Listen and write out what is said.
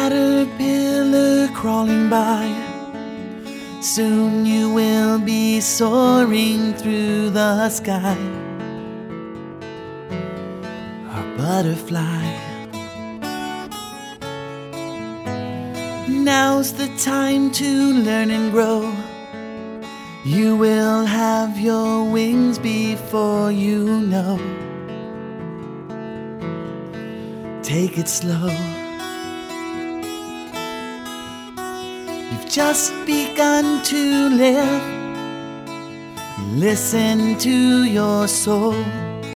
caterpillar crawling by. Soon you will be soaring through the sky. A butterfly. Now's the time to learn and grow. You will have your wings before you know. Take it slow. You've just begun to live. Listen to your soul.